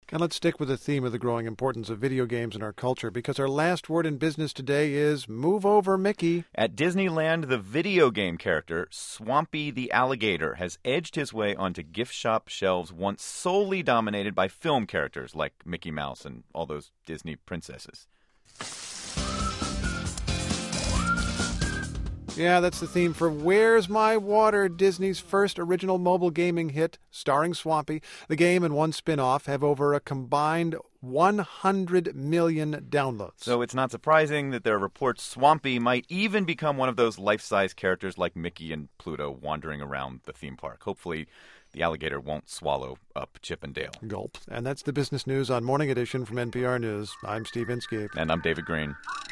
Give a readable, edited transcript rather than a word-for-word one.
And let's stick with the theme of the growing importance of video games in our culture, because our last word in business today is move over, Mickey. At Disneyland, the video game character, Swampy the Alligator, has edged his way onto gift shop shelves once solely dominated by film characters like Mickey Mouse and all those Disney princesses. Yeah, that's the theme for Where's My Water, Disney's first original mobile gaming hit, starring Swampy. The game and one spin-off have over a combined 100 million downloads. So it's not surprising that there are reports Swampy might even become one of those life-size characters like Mickey and Pluto wandering around the theme park. Hopefully, the alligator won't swallow up Chip and Dale. Gulp. And that's the business news on Morning Edition from NPR News. I'm Steve Inskeep. And I'm David Green.